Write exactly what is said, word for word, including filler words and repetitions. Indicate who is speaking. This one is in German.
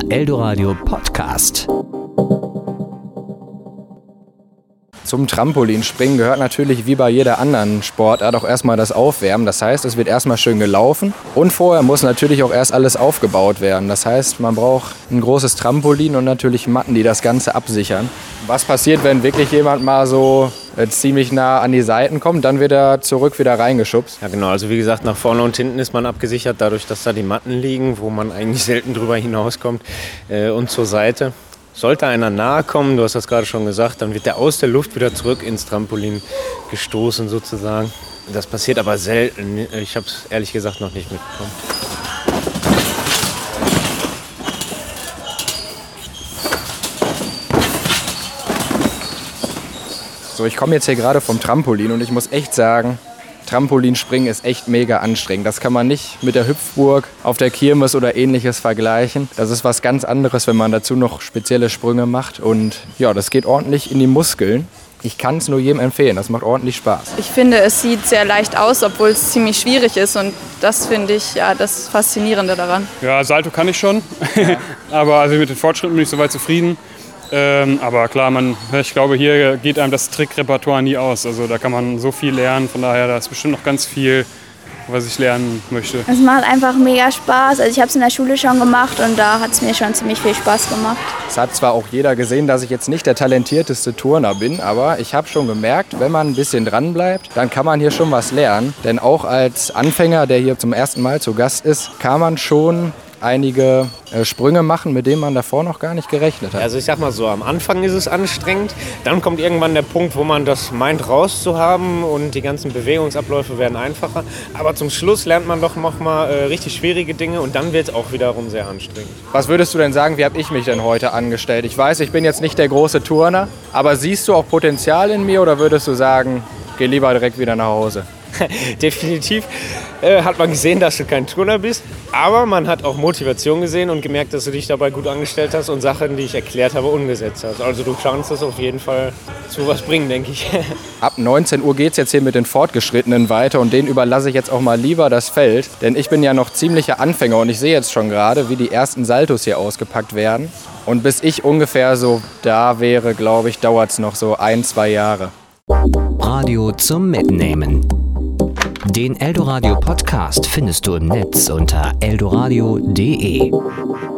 Speaker 1: Eldoradio Podcast.
Speaker 2: Zum Trampolinspringen gehört natürlich wie bei jeder anderen Sportart auch erstmal das Aufwärmen. Das heißt, es wird erstmal schön gelaufen und vorher muss natürlich auch erst alles aufgebaut werden. Das heißt, man braucht ein großes Trampolin und natürlich Matten, die das Ganze absichern. Was passiert, wenn wirklich jemand mal so äh, ziemlich nah an die Seiten kommt, dann wird er zurück wieder reingeschubst?
Speaker 3: Ja genau, also wie gesagt, nach vorne und hinten ist man abgesichert, dadurch, dass da die Matten liegen, wo man eigentlich selten drüber hinauskommt, äh, und zur Seite. Sollte einer nahe kommen, du hast das gerade schon gesagt, dann wird der aus der Luft wieder zurück ins Trampolin gestoßen sozusagen. Das passiert aber selten. Ich habe es ehrlich gesagt noch nicht mitbekommen.
Speaker 2: So, ich komme jetzt hier gerade vom Trampolin und ich muss echt sagen, Trampolinspringen ist echt mega anstrengend. Das kann man nicht mit der Hüpfburg auf der Kirmes oder ähnliches vergleichen. Das ist was ganz anderes, wenn man dazu noch spezielle Sprünge macht. Und ja, das geht ordentlich in die Muskeln. Ich kann es nur jedem empfehlen, das macht ordentlich Spaß.
Speaker 4: Ich finde, es sieht sehr leicht aus, obwohl es ziemlich schwierig ist. Und das finde ich ja das Faszinierende daran.
Speaker 5: Ja, Salto kann ich schon, ja. Aber also mit den Fortschritten bin ich soweit zufrieden. Ähm, aber klar, man, ich glaube, hier geht einem das Trickrepertoire nie aus. Also da kann man so viel lernen, von daher da ist bestimmt noch ganz viel, was ich lernen möchte.
Speaker 6: Es macht einfach mega Spaß. Also ich habe es in der Schule schon gemacht und da hat es mir schon ziemlich viel Spaß gemacht.
Speaker 2: Es hat zwar auch jeder gesehen, dass ich jetzt nicht der talentierteste Turner bin, aber ich habe schon gemerkt, wenn man ein bisschen dran bleibt, dann kann man hier schon was lernen. Denn auch als Anfänger, der hier zum ersten Mal zu Gast ist, kann man schon einige äh, Sprünge machen, mit denen man davor noch gar nicht gerechnet hat.
Speaker 3: Also ich sag mal so, am Anfang ist es anstrengend, dann kommt irgendwann der Punkt, wo man das meint rauszuhaben und die ganzen Bewegungsabläufe werden einfacher. Aber zum Schluss lernt man doch noch mal äh, richtig schwierige Dinge und dann wird es auch wiederum sehr anstrengend.
Speaker 2: Was würdest du denn sagen, wie habe ich mich denn heute angestellt? Ich weiß, ich bin jetzt nicht der große Turner, aber siehst du auch Potenzial in mir oder würdest du sagen, geh lieber direkt wieder nach Hause?
Speaker 3: Definitiv äh, hat man gesehen, dass du kein Turner bist, aber man hat auch Motivation gesehen und gemerkt, dass du dich dabei gut angestellt hast und Sachen, die ich erklärt habe, umgesetzt hast. Also du kannst das auf jeden Fall zu was bringen, denke ich.
Speaker 2: Ab neunzehn Uhr geht es jetzt hier mit den Fortgeschrittenen weiter und denen überlasse ich jetzt auch mal lieber das Feld, denn ich bin ja noch ziemlicher Anfänger und ich sehe jetzt schon gerade, wie die ersten Saltos hier ausgepackt werden. Und bis ich ungefähr so da wäre, glaube ich, dauert es noch so ein, zwei Jahre.
Speaker 1: Radio zum Mitnehmen. Den Eldoradio Podcast findest du im Netz unter eldoradio punkt de.